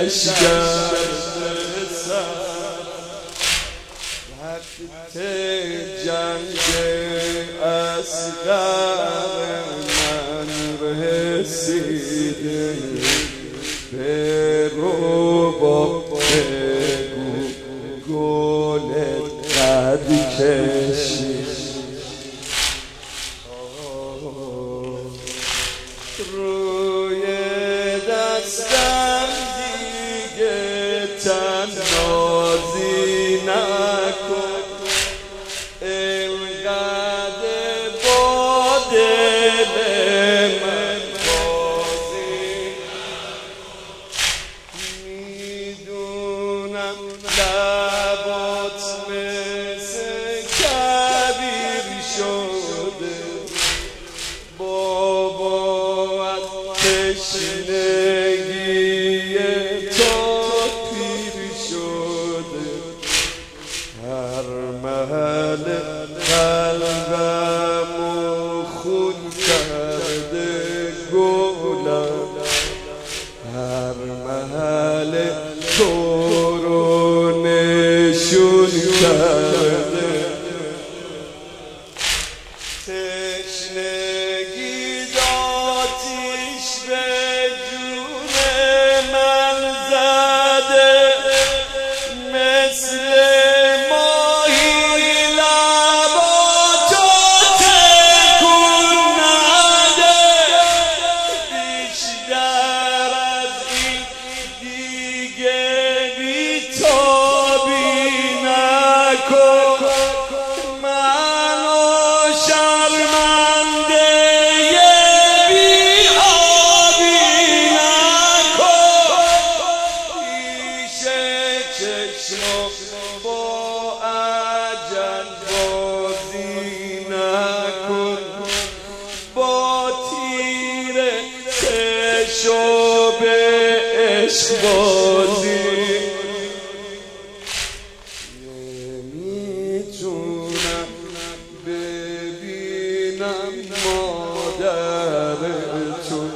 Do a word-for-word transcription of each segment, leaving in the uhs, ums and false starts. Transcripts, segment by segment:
لشگر وقت جنگ اصغر من رسیده برو با بگو گلت قد کشید روی دستم دیگه تنازی نکن اینقدر با دل من بازی میدونم لبات مثل کبیر شده بابا تشنگی تو پیر شده هر محل قلبمو خون کرده گلم هر محل تو رو نشون کرده تشنگی داتیش به جون من زده مثل ماهی لباتو تکون نده بیشتر از این دیگه بیتابی نکن با عجل بازی نکن با تیر چشم به عشق بازی نمیتونم ببینم مادرتون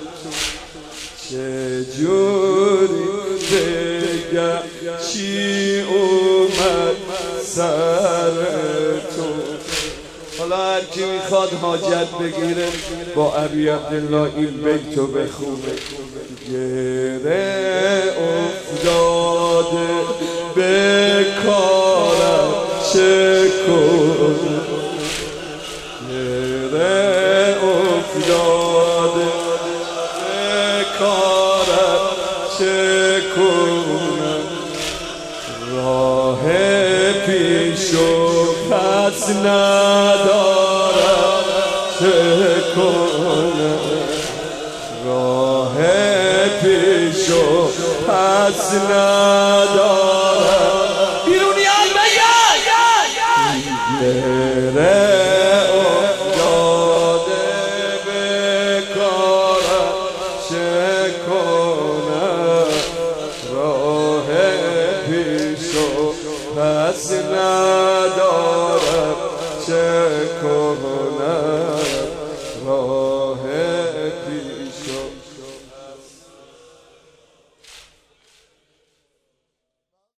چجوری بگم چی اومد سر تو حالا هر کی میخواد حاجت بگیره با ابی عبدالله این بیتو بخونه گره افتاده به کارم چه کنم گره افتاده به کارم چه کنم راه پیشو پس ندارم چه کنم راه پیشو پس ندارم بیرونیان بگن گره افتاده به کارم چه کنم راه پیشو پس ندارم چه کنم